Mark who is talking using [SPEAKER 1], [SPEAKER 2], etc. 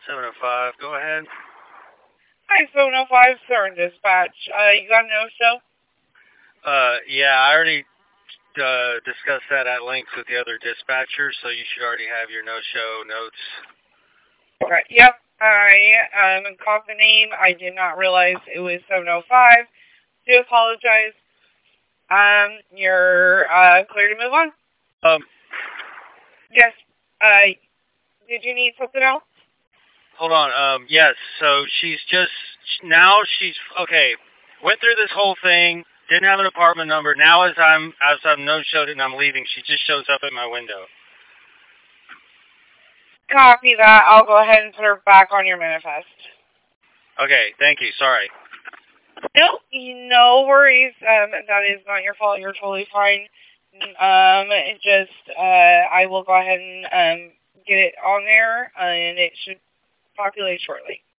[SPEAKER 1] 705, go ahead.
[SPEAKER 2] Hi, 705 Southern Dispatch. You got a no-show?
[SPEAKER 1] Yeah, I already discussed that at length with the other dispatchers, so you should already have your no-show notes.
[SPEAKER 2] Okay, yep. I caught the name. I did not realize it was 705. Do apologize. You're clear to move on? Yes. Did you need something else?
[SPEAKER 1] Hold on. Yes. So she's okay. Went through this whole thing. Didn't have an apartment number. Now as I'm no-showed and I'm leaving, she just shows up at my window.
[SPEAKER 2] Copy that. I'll go ahead and put her back on your manifest.
[SPEAKER 1] Okay. Thank you. Sorry.
[SPEAKER 2] Nope, no worries. That is not your fault. You're totally fine. I will go ahead and get it on there, and it should populate shortly.